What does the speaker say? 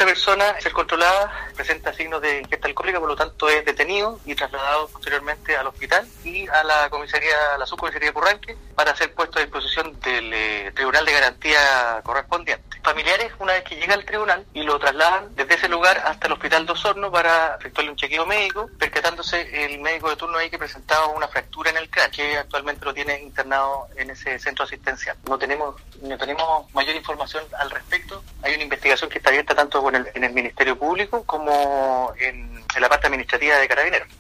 Esta persona, ser controlada, presenta signos de ingesta alcohólica, por lo tanto es detenido y trasladado posteriormente al hospital y a la subcomisaría de Purranque para ser puesto a disposición del Tribunal de Garantía correspondiente. Familiares, una vez que llega al tribunal y lo trasladan desde ese lugar hasta el hospital de Osorno para efectuarle un chequeo médico, percatándose el médico de turno ahí que presentaba una fractura en el cráneo, que actualmente lo tiene internado en ese centro asistencial. No tenemos mayor información al respecto. Hay una investigación que está abierta tanto en el Ministerio Público como en la parte administrativa de Carabineros.